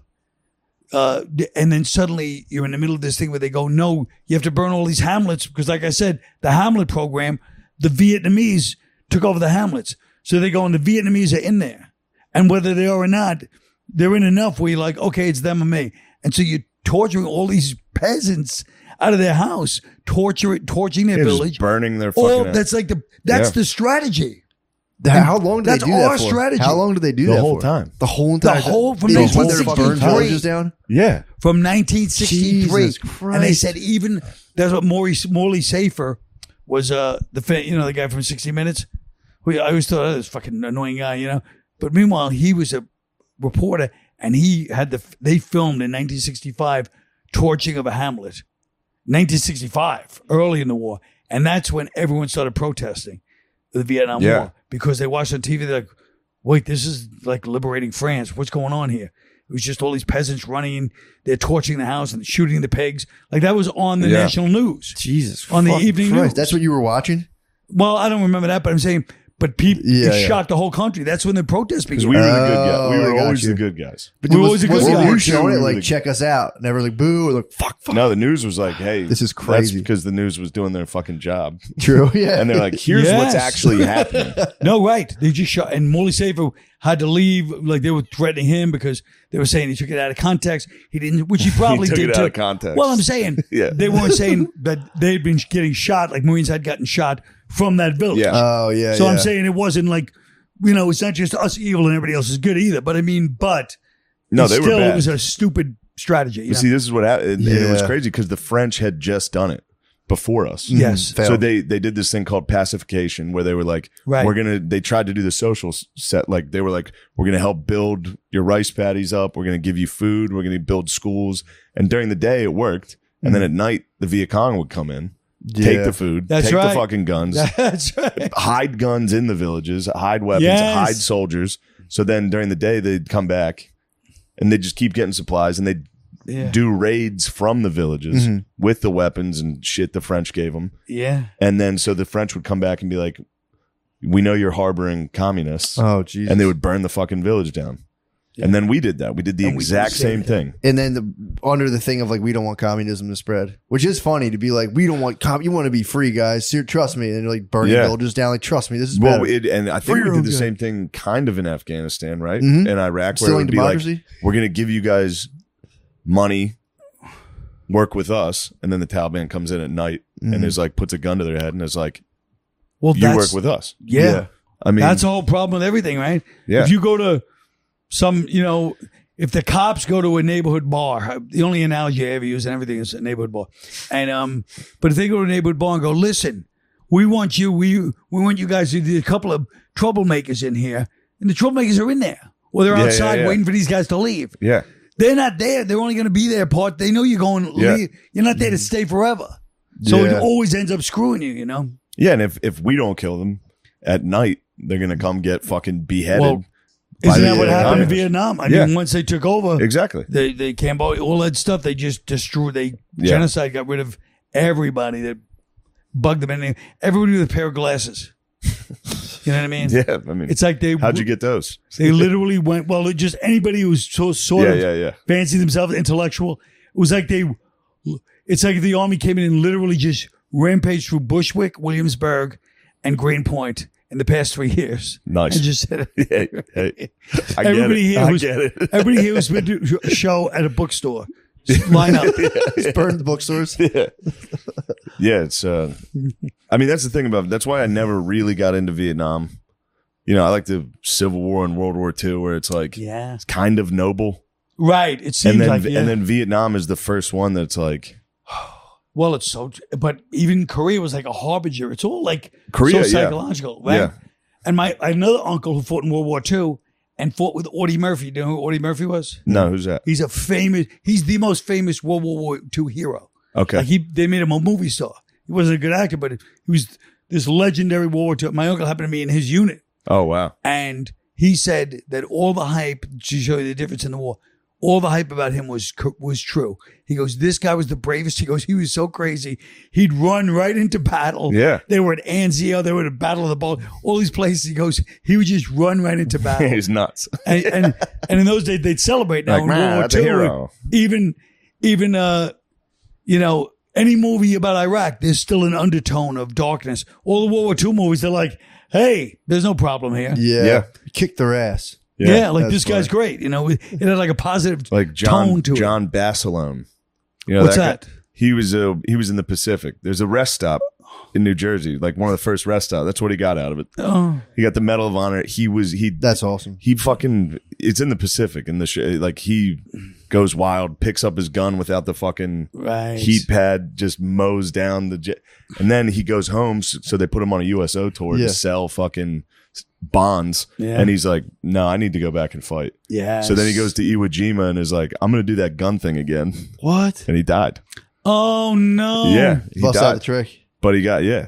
Uh, and then suddenly you're in the middle of this thing where they go, no, you have to burn all these Hamlets because, like I said, the Hamlet program, the Vietnamese took over the Hamlets. So they go, and the Vietnamese are in there. And whether they are or not, they're in enough where you're like, okay, it's them or me. And so you're torturing all these peasants out of their house, torture, torching their Yeah, just village. burning their fucking. All, that's like the, that's Yeah. the strategy. How long did That's they do that our for? strategy. How long did they do The that whole for? time. The whole entire The whole- from They just nineteen let their burn sixty-three. villages down. yeah. From nineteen sixty-three. Jesus Christ. And they said even, that's what Morley, Morley Safer was, uh, the fa- you know, the guy from sixty minutes. Who I always thought, oh, this fucking annoying guy, you know. But meanwhile, he was a reporter, and he had the, they filmed in nineteen sixty-five torching of a Hamlet. nineteen sixty-five, early in the war. And that's when everyone started protesting the Vietnam Yeah. War because they watched on T V. They're like, wait, this is like liberating France. What's going on here? It was just all these peasants running. They're torching the house and shooting the pigs. Like that was on the Yeah. national news. Jesus. On the fucking evening Christ. news. That's what you were watching? Well, I don't remember that, but I'm saying, but people Yeah, it yeah. shocked the whole country. That's when the protest Because began. we were the good guys. Oh, We I were got always you. the good guys. But We're was, always a good was the guy. news showing it We were like, the- check us out? Never like, boo, or like, fuck, fuck. No, the news was like, "Hey, This is That's crazy. because the news was doing their fucking job, True, yeah. and they're like, "Here's what's Yes. actually happening." No, right. They just shot, and Morley Safer had to leave. Like they were threatening him because they were saying he took it out of context. He didn't, which he probably took did it too. out of context. Well, I'm saying Yeah. they weren't saying that they'd been getting shot, like Marines had gotten shot from that village. Yeah. oh, yeah. So yeah. I'm saying it wasn't like, you know, it's not just us evil and everybody else is good either. But I mean, but No, it they were still bad. it was a stupid strategy. you But know? see, this is what happened, and it was Yeah. crazy because the French had just done it before us. Yes. Failed. So they they did this thing called pacification, where they were like, Right. "We're gonna." They tried to do the social s- set, like they were like, "We're gonna help build your rice paddies up. We're gonna give you food. We're gonna build schools." And during the day, it worked, and then at night, the Viet Cong would come in, take Yeah. the food, That's take right. the fucking guns, That's right. hide guns in the villages, hide weapons, Yes. hide soldiers. So then during the day, they'd come back, and they'd just keep getting supplies, and they'd Yeah. do raids from the villages Mm-hmm. with the weapons and shit the French gave them. Yeah. And then so the French would come back and be like, "We know you're harboring communists," Oh, Jesus. and they would burn the fucking village down. And then we did that. We did the And we exact did the same same thing. And then the, under the thing of like, we don't want communism to spread, which is funny to be like, we don't want com. You want to be free, guys. Ser- Trust me. And you're like burning Yeah. villages down. Like, trust me, this is Well, better. it, and I For think we your did own the good. same thing kind of in Afghanistan, right? Mhm. In Iraq, where it Instilling would be like, democracy. we're going to give you guys money, work with us, and then the Taliban comes in at night Mhm. and is like puts a gun to their head and is like, Well, "You that's, work with us." Yeah. Yeah. I mean, That's the whole problem with everything, right? Yeah. If you go to some, you know, if the cops go to a neighborhood bar, the only analogy I ever use and everything is a neighborhood bar. And um, but if they go to a neighborhood bar and go, listen, we want you, we we want you guys to do a couple of troublemakers in here, and the troublemakers are in there, or they're Yeah, yeah, outside yeah. waiting for these guys to leave. yeah. They're not there. They're only going to be there part. They know you're going. Yeah. Leave. You're not there to stay forever. So it Yeah. always ends up screwing you. You know. Yeah, and if, if we don't kill them at night, they're gonna come get fucking beheaded. Well, by Isn't the that what happened in communists. Vietnam? I Yeah. mean, once they took over, Exactly. they they Cambodia, all that stuff, they just destroyed. They Yeah. genocide got rid of everybody that bugged them. And everybody with a pair of glasses. You know what I mean? Yeah, I mean, It's like they how'd you get those? they literally went. Well, it just anybody who's so sort Yeah, of yeah, yeah. fancy themselves intellectual. It was like they. It's like the army came in and literally just rampaged through Bushwick, Williamsburg, and Greenpoint in the past three years. Nice. And just said, Hey, hey, I get everybody it. here I who's get it. everybody here who's been to a show at a bookstore line up. Just burned the bookstores. Yeah, yeah. It's. Uh, I mean, that's the thing about. That's why I never really got into Vietnam. You know, I like the Civil War and World War Two, where it's like, Yeah. it's kind of noble, Right. It seems and then like, yeah. and then Vietnam is the first one that's like well, it's so, but even Korea was like a harbinger. It's all like Korea, so yeah. psychological, right? Yeah. And my I have another uncle who fought in World War Two and fought with Audie Murphy. Do you know who Audie Murphy was? no, who's that? He's a famous, he's the most famous World War Two hero. Okay, Like he, they made him a movie star. He wasn't a good actor, but he was this legendary World War Two. My uncle happened to be in his unit. oh wow, And he said that all the hype, to show you the difference in the war, all the hype about him was was true. He goes, this guy was the bravest. He goes, he was so crazy. He'd run right into battle. Yeah. They were at Anzio. They were at Battle of the Bulge. All these places. He goes, he would just run right into battle. he's nuts. and, and and in those days, they'd celebrate. Now Like, in man, World War that's a Two, hero. even, even, uh, you know, any movie about Iraq, there's still an undertone of darkness. All the World War Two movies, they're like, hey, there's no problem here. Yeah. Yeah. Kicked their ass. Yeah, like that's this guy's funny. great. You know, it it had like a positive Like John tone to John Basilone. You know What's guy? that? He was a he was in the Pacific. There's a rest stop in New Jersey, like one of the first rest stops. That's what he got out of it. it. Oh, He got the Medal of Honor. He was he That's awesome. he fucking it's in the Pacific in the sh- like he goes wild, picks up his gun without the fucking right. heat pad, just mows down the jet, and then he goes home. So, so they put him on a U S O tour Yeah. to sell fucking bonds, Yeah. and he's like, "No, I need to go back and fight." Yeah. So then he goes to Iwo Jima and is like, "I'm going to do that gun thing again," What? and he died. Oh no. Yeah, he Bust out the died, trick. but he got yeah,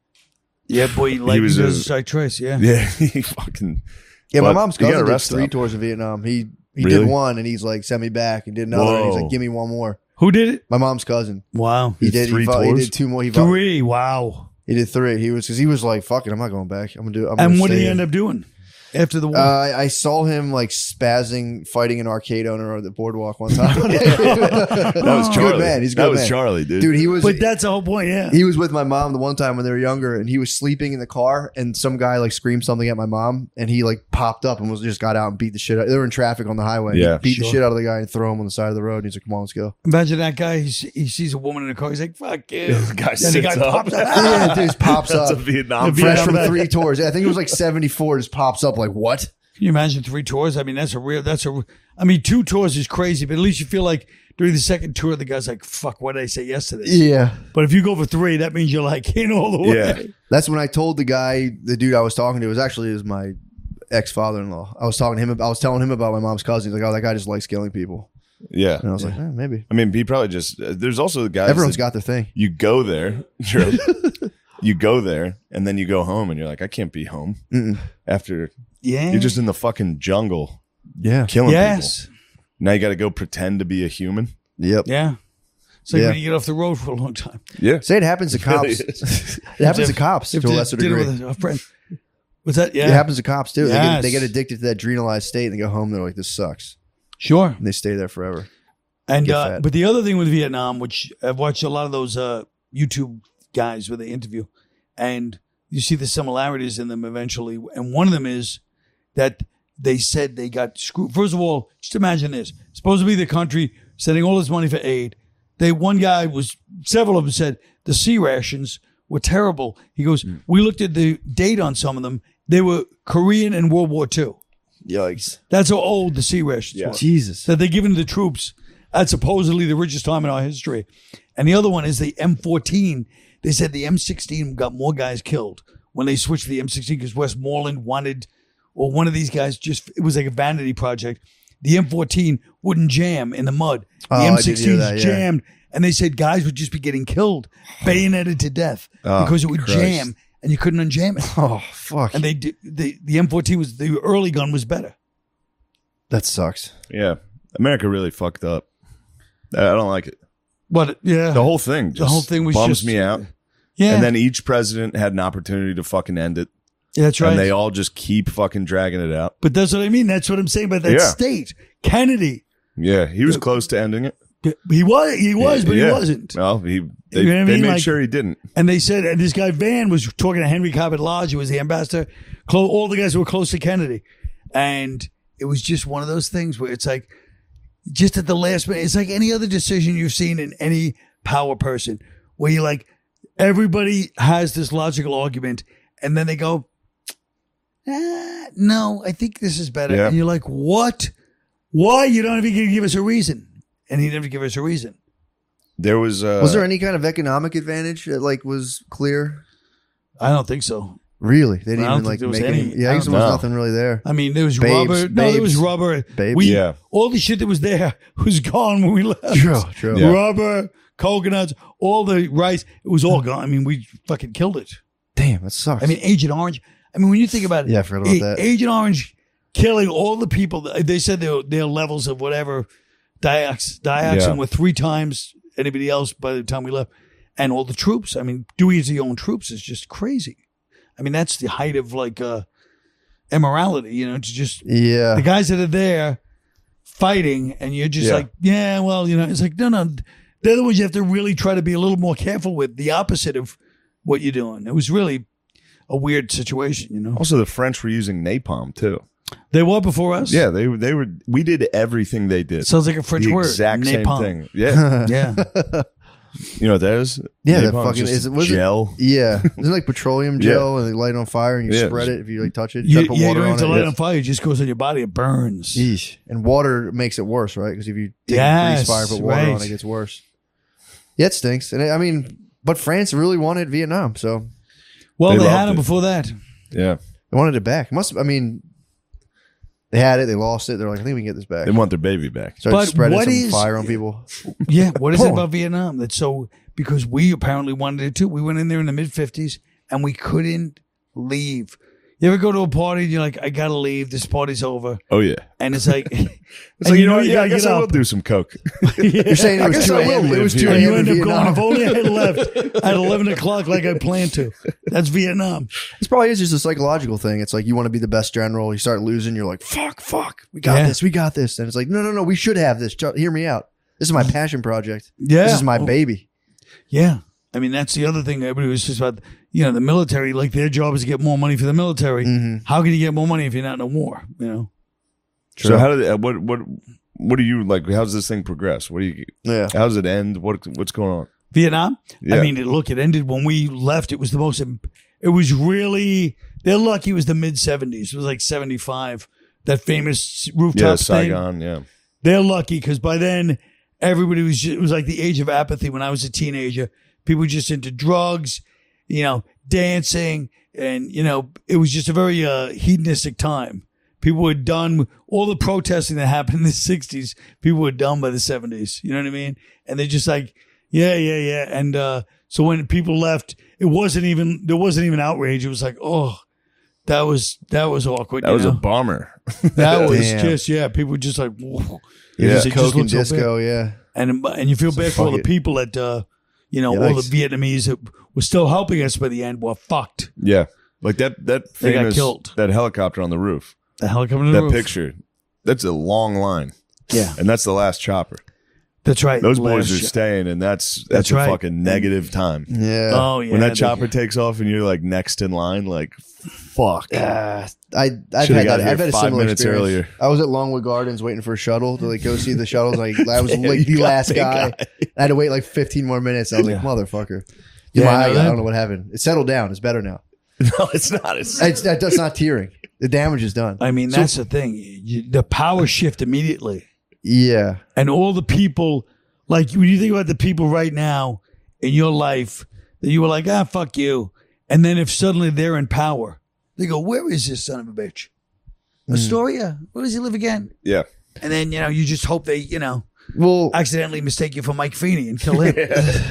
Yeah, boy. Like he was does a- a strike choice. Yeah. yeah. He fucking Yeah, my But mom's you got cousin a did rest three stop. tours in Vietnam. He he Really? did one, and he's like, send me back, and did another, and he's Whoa. like, give me one more. Who did it? My mom's cousin. Wow. He Did did three he, vo- he tours? did two more. He, vo- Three. Wow. he did three. He was because he was like, fuck it, I'm not going back. I'm gonna do. I'm And gonna what did stay he here. end up doing after the war? Uh, I I saw him like spazzing, fighting an arcade owner on the boardwalk one time. that was He's a Charlie. good man. He's a that good was man. Charlie, dude. Dude, he was. but that's the whole point. Yeah. he was with my mom the one time when they were younger, and he was sleeping in the car, and some guy like screamed something at my mom, and he like popped up and was just got out and beat the shit out. They were in traffic on the highway. Yeah. he beat Sure. the shit out of the guy and throw him on the side of the road. And he's like, "Come on, let's go." Imagine that guy. He, he sees a woman in a car. He's like, "Fuck you." the guy Then the guy sits up. pops up. Yeah, dude, just pops That's up. a Vietnam. The Fresh Vietnam from vet. three tours. I think it was like seventy-four. Just pops up like what? Can you imagine three tours? I mean, that's a real. That's a. I mean, two tours is crazy, but at least you feel like during the second tour, the guy's like, "Fuck, why did I say yes to this?" Yeah. But if you go for three, that means you're like in all the way. Yeah. That's when I told the guy, the dude I was talking to, was actually is my ex father in law. I was talking to him. I was telling him about my mom's cousin. He's like, "Oh, that guy just likes killing people." Yeah. And I was like, eh, "Maybe." I mean, he probably just. Uh, there's also the guys. Everyone's that got their thing. You go there. True. You go there, and then you go home, and you're like, I can't be home Mm-mm. after. Yeah. You're just in the fucking jungle Yeah. killing yes. people. Now you got to go pretend to be a human. Yep. Yeah. It's like Yeah. when you get off the road for a long time. Yeah. Say it happens to cops. really it happens to cops If to a they lesser did it degree. with a, a friend. What's that? Yeah. It happens to cops too. They, get, Yes. they get addicted to that adrenalized state and they go home. They're like, "This sucks," Sure. and they stay there forever. And Get uh, fat. but the other thing with Vietnam, which I've watched a lot of those uh, YouTube guys where they interview, and you see the similarities in them eventually. And one of them is that they said they got screwed. First of all, just imagine this: supposed to be the country sending all this money for aid. They one guy was several of them said the sea rations were terrible. He goes, Hmm. we looked at the date on some of them. They were Korean and World War Two. Yikes! That's how old the sea rations Yeah. were. Jesus. That they given to the troops at supposedly the richest time in our history. And the other one is the M fourteen. They said the M sixteen got more guys killed when they switched to the M sixteen because Westmoreland wanted, or one of these guys just, it was like a vanity project. The M fourteen wouldn't jam in the mud. The Oh, I M did hear sixteen that, yeah. jammed. And they said guys would just be getting killed, bayoneted to death Oh, because it would Christ. jam and you couldn't unjam it. Oh fuck! And they did, the, the M fourteen was, the early gun was better. That sucks. Yeah. America really fucked up. I don't like it. But yeah. The whole thing. Just whole thing was bums just- me out. yeah. And then each president had an opportunity to fucking end it. yeah, that's right. And they all just keep fucking dragging it out. But that's what I mean. That's what I'm saying about that Yeah. state. Kennedy. Yeah. He was close to ending it. He was, he was, but Yeah. he wasn't. Well, he they, You know what I they mean? made Like- sure he didn't. And they said, and this guy Van was talking to Henry Cabot Lodge, who was the ambassador, clo- all the guys who were close to Kennedy. And it was just one of those things where it's like, just at the last minute. It's like any other decision you've seen in any power person where you're like, everybody has this logical argument and then they go, ah, no, I think this is better. Yeah. And you're like, what? Why? You don't even give us a reason. And he never give us a reason. There was uh, Was there any kind of economic advantage that like was clear? I don't think so. Really? They didn't I don't even think like there was make any- any. Yeah, I guess I there was don't know. nothing really there. I mean, there was Babes, rubber. No, there was babes, rubber. babes. We, Yeah. All the shit that was there was gone when we left. True, true. Yeah. Rubber, coconuts, all the rice. It was all gone. I mean, we fucking killed it. Damn, that sucks. I mean, Agent Orange. I mean, when you think about it. Yeah, I forgot about A- that. Agent Orange killing all the people. They said their, their levels of whatever diox, dioxin Yeah. were three times anybody else by the time we left. And all the troops. I mean, doing it to your own troops is just crazy. I mean, that's the height of like uh, immorality, you know, to just yeah. the guys that are there fighting and you're just Yeah. like, yeah, well, you know, it's like, no, no, they're the ones you have to really try to be a little more careful with, the opposite of what you're doing. It was really a weird situation, you know. also the French were using napalm too. They were before us. Yeah, they they were. We did everything they did. Sounds like a French the word. exact Napalm. same thing. Yeah, Yeah. you know what that is? Yeah, that Napalm's fucking just is. Was gel. It, yeah, isn't it like petroleum Yeah. gel and they light it on fire and you Yeah. spread it if you like touch it. You, You put yeah, you water don't have on to it. light it Yeah. on fire. It just goes in your body. It burns. Yeesh. And water makes it worse, right? Because if you take Yes, a grease fire, put water right. on it, it gets worse. Yeah, it stinks. And I mean, but France really wanted Vietnam, so Well, They they, had loved them it. before that. Yeah, they wanted it back. Must I mean, they had it, they lost it. They're like, I think we can get this back. they want their baby back. Started But spreading what some is- fire on people. Yeah. What is it Porn. about Vietnam that's so, because we apparently wanted it too. We went in there in the mid fifties and we couldn't leave. You ever go to a party and you're like, I got to leave. This party's over. Oh yeah, And it's like, it's and like you know, what? you Yeah, I gotta guess get I will up. do some coke. You're saying it I was guess two I will a.m. It live was here. two And a.m. you end in up going, Vietnam. if only I had left at eleven o'clock like I planned to. That's Vietnam. This probably is just a psychological thing. It's like you want to be the best general. You start losing. You're like, fuck, fuck. We got Yeah. this. We got this. And it's like, no, no, no. We should have this. Ju- Hear me out. This is my passion project. Yeah. This is my Oh, baby. Yeah. I mean, that's the other thing. Everybody was just about, you know, the military, like their job is to get more money for the military. Mhm. How can you get more money if you're not in a war? You know? So how did they, what what what do you like? How's this thing progress? What do you? Yeah. How does it end? What what's going on? Vietnam? Yeah. I mean, it, look, it ended when we left. It was the most, it was really, they're lucky it was the mid seventies. It was like seventy-five. That famous rooftop Yeah, thing. Saigon. Yeah, They're lucky because by then everybody was just, it was like the age of apathy when I was a teenager. People were just into drugs, you know, dancing, and you know, it was just a very uh, hedonistic time. People were done with all the protesting that happened in the sixties. People were done by the seventies. You know what I mean? And they're just like, yeah, yeah, yeah. And uh, so when people left, it wasn't even there wasn't even outrage. It was like, oh, that was that was awkward. that you was know? a bomber. That was Damn. just yeah. People were just like, whoa. It Yeah. just- it just Coke and looked so bad. disco. Yeah. and and you feel bad for all fuck the it. people that uh, you know, all the Yikes. Vietnamese that were still helping us by the end were fucked. Yeah, like that that They got famous killed. that helicopter on the roof. The helicopter, on the That roof. picture. That's a long line, yeah, and that's the last chopper. that's right. Those Last boys are shot. staying, and that's that's, That's a right. fucking negative time. Yeah. Oh yeah, when that they- chopper takes off, and you're like next in line, like fuck. Uh, I I've Should've had got that. here I've had a five similar minutes experience. earlier. I was at Longwood Gardens waiting for a shuttle to like go see the shuttles. Like I was Yeah, like you the got last big guy. guy. I had to wait like fifteen more minutes. I was like, Yeah. motherfucker. Yeah, Yeah, I my, know I that. don't know what happened. It settled down. It's better now. No, it's not. It's, It's, that, that's not tearing. The damage is done. I mean, that's the thing. You, the power shift immediately, Yeah. and all the people, like when you think about the people right now in your life that you were like, ah, fuck you, and then if suddenly they're in power, they go, where is this son of a bitch? Astoria? Where does he live again? yeah. And then you know, you just hope they, you know, Well, accidentally mistake you for Mike Feeney and kill him.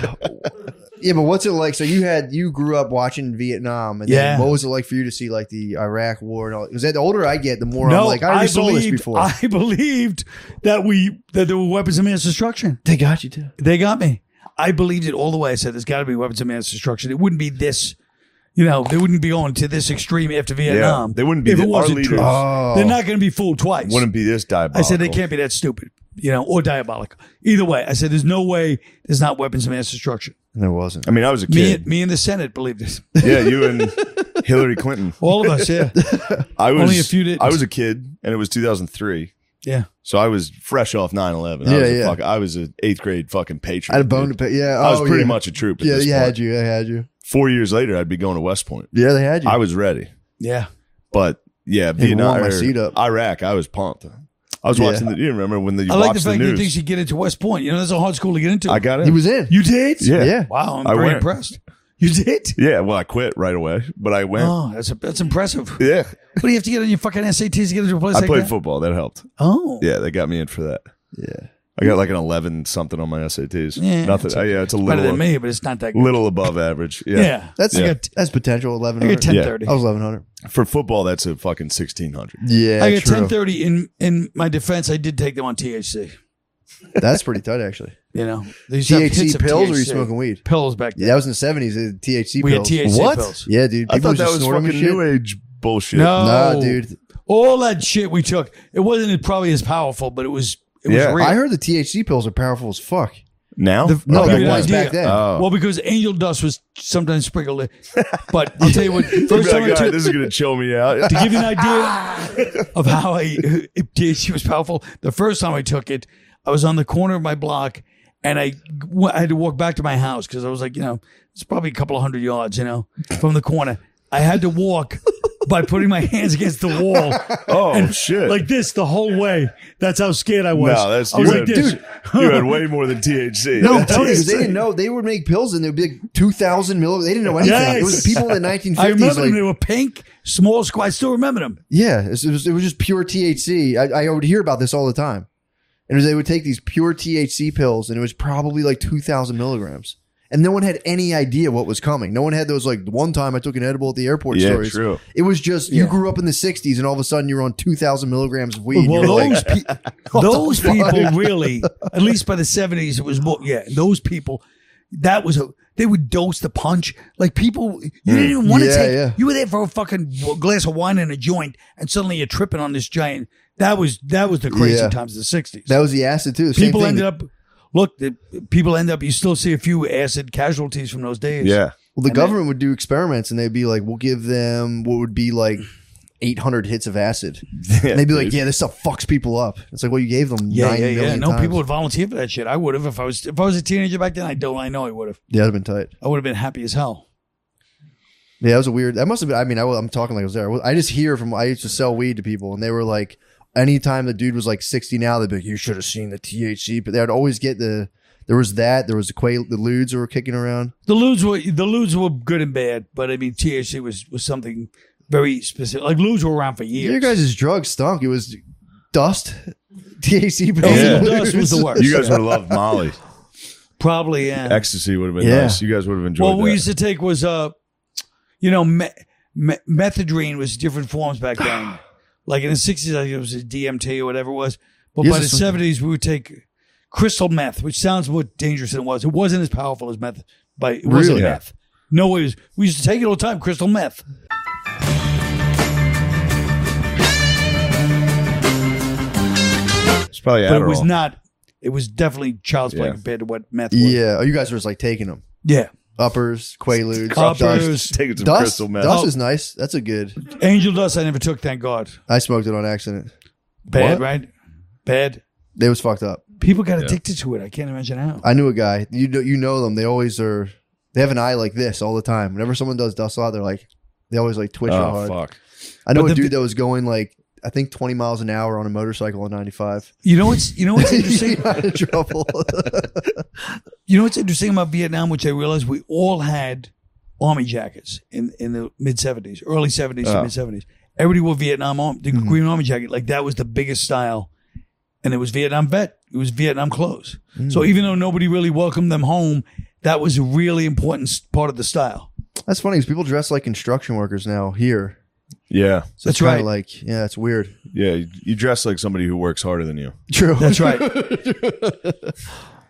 yeah, but what's it like? So you had you grew up watching Vietnam, and Yeah. then what was it like for you to see like the Iraq War and all? Because the older I get, the more I'm No, like, I already saw this believed, before. I believed that we that there were weapons of mass destruction. they got you too. They got me. I believed it all the way. I said, "There's got to be weapons of mass destruction. It wouldn't be this, you know, they wouldn't be going to this extreme after Vietnam. They wouldn't be if the- it our wasn't leaders- true. Oh. They're not going to be fooled twice. Wouldn't be this diabolical. I said they can't be that stupid, you know, or diabolical. Either way, I said there's no way there's not weapons of mass destruction. And there wasn't. I mean, I was a Me, kid. me and the Senate believed it. Yeah, you and Hillary Clinton. All of us, yeah. I was Only a few didn't. I was a kid, and it was two thousand three, Yeah. So I was fresh off nine eleven. I Yeah, was a yeah. fuck, I was an eighth grade fucking patriot. I had a bone dude. to pay. Yeah, I was oh, pretty yeah. much a troop. At Yeah, this they point. had you. They had you. Four years later, I'd be going to West Point. Yeah, they had you. I was ready, Yeah. but yeah, It Vietnam, warmed my or seat up. Iraq, I was pumped. I was Yeah. watching the. You remember when the you I like the watched the fact that he news? thinks you get into West Point. You know, that's a hard school to get into. I got in. He was in. You did? Yeah. Yeah. Wow, I'm I very went. impressed. You did? Yeah, well, I quit right away, but I went. Oh, that's a, that's impressive. Yeah, What do you have to get on your fucking S A Ts to get into a place I like played that? football. That helped. Oh. Yeah, they got me in for that. Yeah. I got like an eleven something on my S A Ts. Yeah, Nothing. it's uh, yeah, it's a Better little than me, but it's not that good. little above average. Yeah. Yeah. That's I got, that's potential. Eleven I got hundred. ten Yeah. thirty. I was eleven hundred. For football, that's a fucking sixteen hundred. Yeah, I got true. ten thirty. In, in my defense, I did take them on T H C. That's pretty tight, actually. You know, they used to have hits T H C of pills, or T H C. are you smoking weed? Pills back Yeah, then. that was in the seventies. uh, T H C we had pills. T H C What? pills. Yeah, dude. I People thought that just was snort 'em fucking and shit. new age bullshit. No. Nah, dude. All that shit we took, it wasn't probably as powerful, but it was it Yeah. was real. I heard the T H C pills are powerful as fuck. Now? The- No, I'll the give you an ones idea. back then. Oh. Well, because angel dust was sometimes sprinkled in. But I'll tell you what, You'd be first time like, I "All right, took, this is going to chill me out. to give you an idea of how I if T H C was powerful, the first time I took it, I was on the corner of my block, and I, I had to walk back to my house because I was like, you know, it's probably a couple of hundred yards, you know, from the corner. I had to walk by putting my hands against the wall. Oh, and shit. like this the whole way. That's how scared I was. No, that's I was you like had, this. dude, you had way more than T H C. No, I'm That's telling you, 'cause they insane. didn't know. They would make pills and they would be like two thousand milligrams. They didn't know anything. Yes. It was people in the nineteen I fifties. remember Like, them. They were pink, small squad. I still remember them. yeah, it was, it was it was just pure T H C. I, I would hear about this all the time. And it was, they would take these pure T H C pills, and it was probably like two thousand milligrams. And no one had any idea what was coming. No one had those, like, one time I took an edible at the airport Yeah, stories. true. It was just, you Yeah. grew up in the sixties, and all of a sudden you're on two thousand milligrams of weed. Well, You're like, those pe- those people really, at least by the seventies, it was more. Yeah, those people, that was a. They would dose the punch like people. You didn't even want to Yeah, take. yeah. You were there for a fucking glass of wine and a joint, and suddenly you're tripping on this giant. That was that was the crazy Yeah. times of the sixties. that was the acid, too. The same People thing. ended up. Look, the, people end up. You still see a few acid casualties from those days. Yeah. Well, the And government would do experiments, and they'd be like, we'll give them what would be like eight hundred hits of acid. And they'd be like, yeah, this stuff fucks people up. It's like, well, you gave them Yeah, nine yeah, million yeah. No, times. people would volunteer for that shit. I would have if I was if I was a teenager back then. I don't. I know I would have. Yeah, that'd have been tight. I would have been happy as hell. Yeah, that was a weird. That must have been. I mean, I, I'm talking like I was there. I just hear from. I used to sell weed to people, and they were like, anytime the dude was like sixty now, they'd be like, you should have seen the T H C. But they'd always get the. There was that. There was the Quay, the Ludes that were kicking around. The ludes were the ludes were good and bad, but I mean T H C was was something very specific. Like ludes were around for years. Your guys' drugs stunk. It was dust. T H C. pills. Yeah. and Dust was the worst. You guys would have loved Molly. Probably, yeah. Ecstasy would have been Yeah. nice. You guys would have enjoyed Well, what we that. used to take was uh, you know, me, me, methadone was different forms back then. Like in the sixties, I think it was a D M T or whatever it was. But Yes, by the it's- seventies, we would take crystal meth, which sounds more dangerous than it was. It wasn't as powerful as meth, but it wasn't Really? meth. No, it was. We used to take it all the time. Crystal meth. It's probably But Adderall. it was not. It was definitely child's play Yeah. compared to what meth was. Yeah. Oh, you guys were just like taking them. Yeah. Uppers, Quaaludes, Uppers. dust. Taking some Dust, crystal meth. dust Oh. is nice. That's a good. Angel dust I never took, thank God. I smoked it on accident. Bad, What? right? Bad. They was fucked up. People got Yeah. addicted to it. I can't imagine how. I knew a guy. You know, you know them. They always are. They have an eye like this all the time. Whenever someone does dust a lot, they're like, they always like twitch real Oh, hard. fuck. I know But a the- dude that was going like I think twenty miles an hour on a motorcycle on ninety-five. You know what's you know what's interesting? He got in trouble. You know what's interesting about Vietnam, which I realized we all had army jackets in, in the mid seventies, early seventies to Oh. mid seventies. Everybody wore Vietnam arm, the Mm-hmm. green army jacket. Like that was the biggest style. And it was Vietnam vet. It was Vietnam clothes. Mm. So even though nobody really welcomed them home, that was a really important s- part of the style. That's funny because people dress like construction workers now here. Yeah. So it's That's kinda right. Like, yeah, it's weird. Yeah. You, you dress like somebody who works harder than you. True. That's right.